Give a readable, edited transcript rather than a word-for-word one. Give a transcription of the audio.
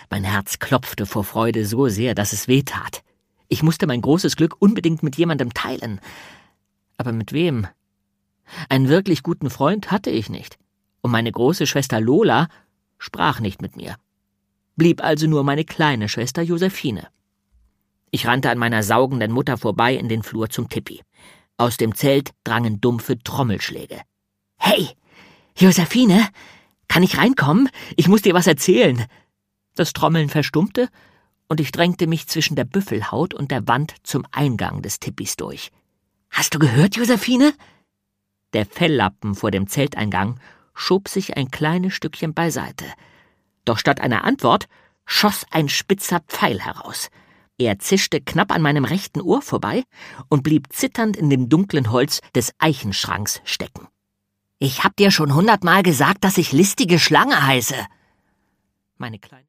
Mein Herz klopfte vor Freude so sehr, dass es weh tat. Ich musste mein großes Glück unbedingt mit jemandem teilen. Aber mit wem? Einen wirklich guten Freund hatte ich nicht. Und meine große Schwester Lola sprach nicht mit mir. Blieb also nur meine kleine Schwester Josephine. Ich rannte an meiner saugenden Mutter vorbei in den Flur zum Tippi. Aus dem Zelt drangen dumpfe Trommelschläge. »Hey, Josephine, kann ich reinkommen? Ich muss dir was erzählen.« Das Trommeln verstummte, und ich drängte mich zwischen der Büffelhaut und der Wand zum Eingang des Tippis durch. »Hast du gehört, Josephine?« Der Felllappen vor dem Zelteingang schob sich ein kleines Stückchen beiseite. Doch statt einer Antwort schoss ein spitzer Pfeil heraus. Er zischte knapp an meinem rechten Ohr vorbei und blieb zitternd in dem dunklen Holz des Eichenschranks stecken. »Ich hab dir schon 100-mal gesagt, dass ich listige Schlange heiße.« Meine kleine